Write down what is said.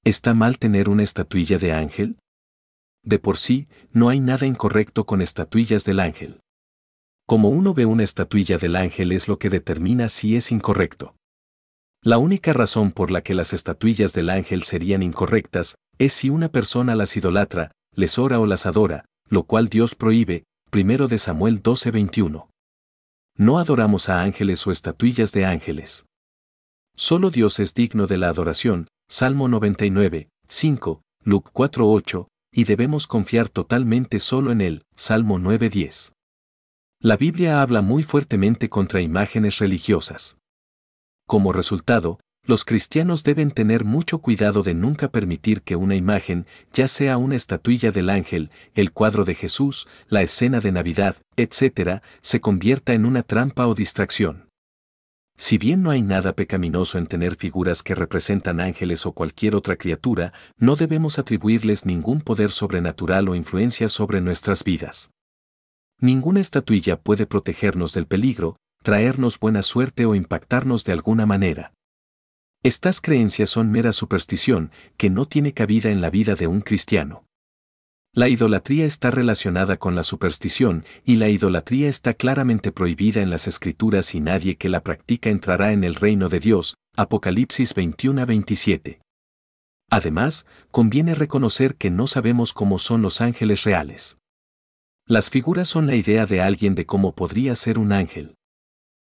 ¿Está mal tener una estatuilla de ángel? De por sí, no hay nada incorrecto con estatuillas del ángel. Como uno ve una estatuilla del ángel es lo que determina si es incorrecto. La única razón por la que las estatuillas del ángel serían incorrectas es si una persona las idolatra, les ora o las adora, lo cual Dios prohíbe, 1 de Samuel 12:21. No adoramos a ángeles o estatuillas de ángeles. Solo Dios es digno de la adoración, Salmo 99, 5, Luke 4:8, y debemos confiar totalmente solo en Él, Salmo 9:10. La Biblia habla muy fuertemente contra imágenes religiosas. Como resultado, los cristianos deben tener mucho cuidado de nunca permitir que una imagen, ya sea una estatuilla del ángel, el cuadro de Jesús, la escena de Navidad, etc., se convierta en una trampa o distracción. Si bien no hay nada pecaminoso en tener figuras que representan ángeles o cualquier otra criatura, no debemos atribuirles ningún poder sobrenatural o influencia sobre nuestras vidas. Ninguna estatuilla puede protegernos del peligro, traernos buena suerte o impactarnos de alguna manera. Estas creencias son mera superstición que no tiene cabida en la vida de un cristiano. La idolatría está relacionada con la superstición y la idolatría está claramente prohibida en las Escrituras y nadie que la practica entrará en el reino de Dios, Apocalipsis 21:27. Además, conviene reconocer que no sabemos cómo son los ángeles reales. Las figuras son la idea de alguien de cómo podría ser un ángel.